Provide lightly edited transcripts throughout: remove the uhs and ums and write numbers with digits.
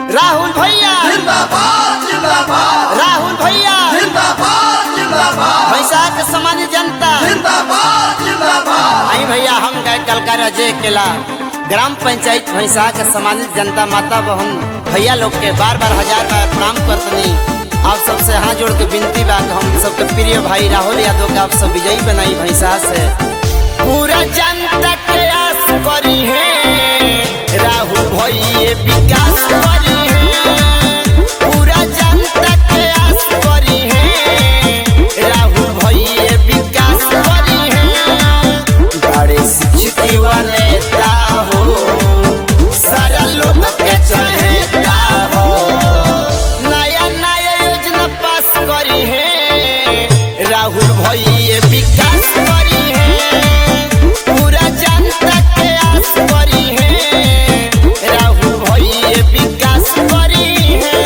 राहुल भैया जिंदाबाद जिंदाबाद, राहुल भैया जिंदाबाद जिंदाबाद, भैंसा के सामान्य जनता जिंदाबाद जिंदाबाद। आई भैया हम गए कलकार अजय केला ग्राम पंचायत भैंसा के सामान्य जनता माता बहन भैया लोग के बार बार हजार बार प्रणाम करतनी। आप सबसे हाथ जोड़ के विनती बा हम सबके प्रिय भाई राहुल यादव के आप सब विजयी बनाई भैंसा से पूरा जनता के आस करी है राहुल भैया विकास करी है पूरा जनता के आस करी है राहुल भैया विकास करी है बड़े शिक्षित युवा नेता हो सारा लोग के चाहता हो नया नया योजना पास करी है राहुल भैया विकास करी है पूरा जनता के आस करी है राहुल भैया विकास करी है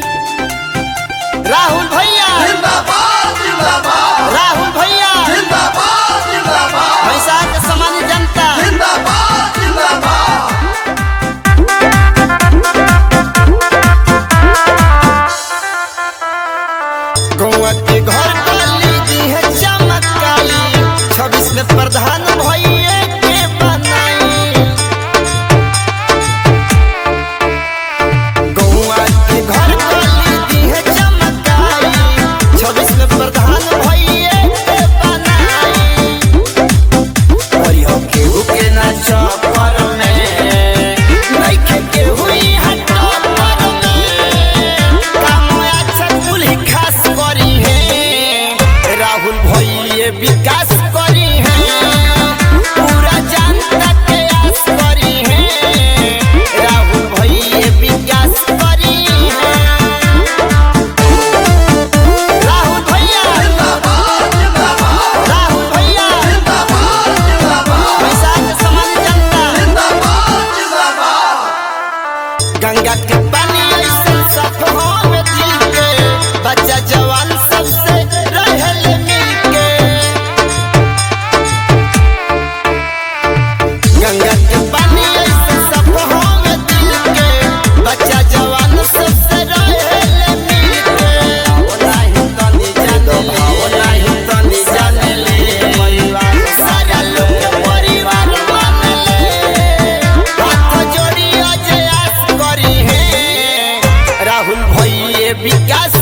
राहुल भैया जिंदाबाद जिंदाबाद, राहुल भैया जिंदाबाद जिंदाबाद, भैंसा के सामान्य जनता जिंदाबाद जिंदाबाद। गौवा के घर काली दी है चमकाई 26 में प्रधान भैया के बनाई गौवा के घर काली दी है चमकाई 26 में प्रधान भैया के बनाई और यो केहू के ना चक्कर में नइखे के हुई हटा पर में काम अच्छा कुल खास करी है राहुल भैया विकास करी है पूरा जनता के आस करी है राहुल भैया विकास करी है राहुल भैया जिंदाबाद जिंदाबाद, राहुल भैया जिंदाबाद जिंदाबाद, भैंसा के सामान्य जनता जिंदाबाद जिंदाबाद। गंगा के पानी ऐसे साफ होवे दिल के बच्चा जवान सबसे रहल मिलके गंगा के पानी ऐसे साफ होवे दिल के बच्चा जवान सबसे रहल मिलके ओलाही तनी जाने ले ओलाही तनी जाने ले परिवार सारा लोग के परिवार मान ले हाथ जोड़ी अजय आस करी है राहुल भैया विकास